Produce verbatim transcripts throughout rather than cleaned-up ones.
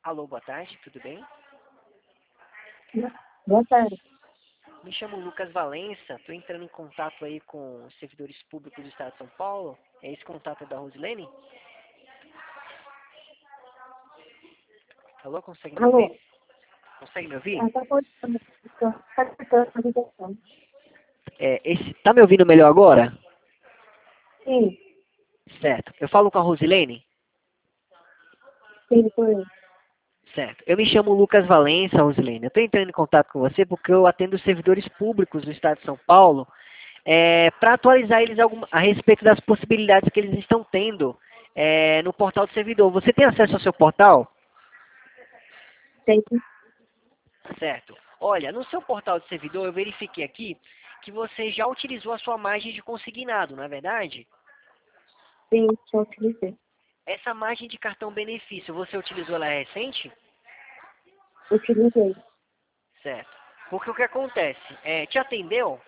Alô, boa tarde, tudo bem? Boa tarde. Me chamo Lucas Valença, estou entrando em contato aí com os servidores públicos do Estado de São Paulo. É esse contato da Rosilene? Alô, consegue me Alô? ouvir? Consegue me ouvir? Ah, tá cortando. Tá cortando a ligação. É, esse, tá me ouvindo melhor agora? Sim, Certo. Eu falo com a Rosilene? sim, foi eu. Certo. Eu me chamo Lucas Valença, Rosilene. Eu estou entrando em contato com você porque eu atendo os servidores públicos do Estado de São Paulo é, para atualizar eles algum, a respeito das possibilidades que eles estão tendo é, no portal do servidor. Você tem acesso ao seu portal? Tem, Certo. Olha, no seu portal de servidor eu verifiquei aqui que você já utilizou a sua margem de consignado, não é verdade? sim, já utilizei. Essa margem de cartão benefício, você utilizou ela recente? Utilizei. Certo. Porque o que acontece? É, te atendeu?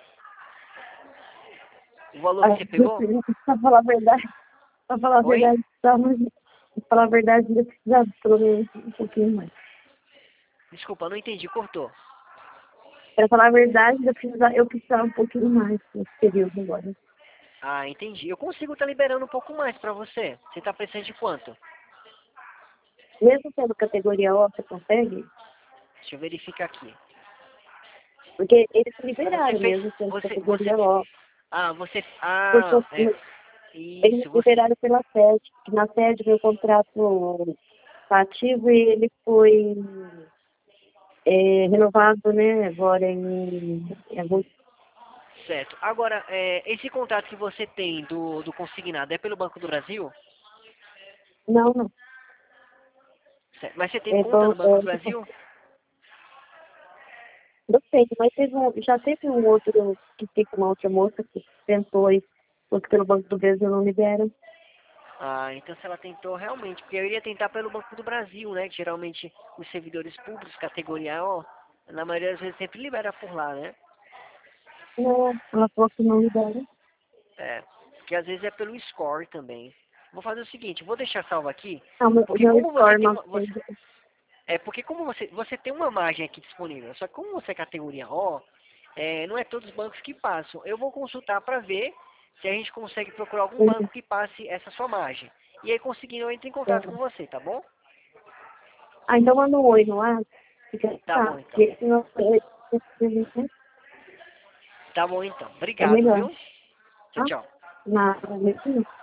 O valor que Ah, você pegou? pra falar a verdade, pra falar a Oi? verdade, tá, mas, pra falar a verdade, ainda precisava pelo menos um pouquinho mais. Desculpa, não entendi, cortou. Pra falar a verdade, ainda precisava, eu precisava um pouquinho mais nesse período agora. Ah, entendi. Eu consigo estar liberando um pouco mais para você. Você está precisando de quanto? Mesmo sendo categoria O, você consegue? Deixa eu verificar aqui. Porque eles Você liberaram fez. mesmo sendo Você. Você. categoria O. Ah, você. Porque Ah, é. eu- eles Isso, você. liberaram pela sede, que na sede meu contrato tá ativo e ele foi é, renovado, né, agora em, em agosto. Certo. Agora, é, esse contrato que você tem do, do consignado é pelo Banco do Brasil? Não, não. Certo. Mas você tem É, conta bom, no Banco do é, Brasil? não sei, mas teve um, já teve um outro que fica com uma outra moça que tentou e porque pelo Banco do Brasil não liberam. Ah, então se ela tentou realmente, porque eu iria tentar pelo Banco do Brasil, né? Que geralmente os servidores públicos, categoria O, na maioria das vezes sempre libera por lá, né? Não, ela falou que não libera. É, porque às vezes é pelo score também. Vou fazer o seguinte, vou deixar salvo aqui, Não, meu- o porque meu como você score tem não uma, você, fez. é porque como você, você tem uma margem aqui disponível, só que como você é categoria O, é, não é todos os bancos que passam. Eu vou consultar para ver se a gente consegue procurar algum banco que passe essa sua margem. E aí conseguindo eu entro em contato com você, tá bom? Ah, então manda um oi no ar. Fica Tá tá, bom então. porque senão é, Tá bom então. é Obrigado, melhor. viu? Tchau, Tá? tchau. Nada, mesmo.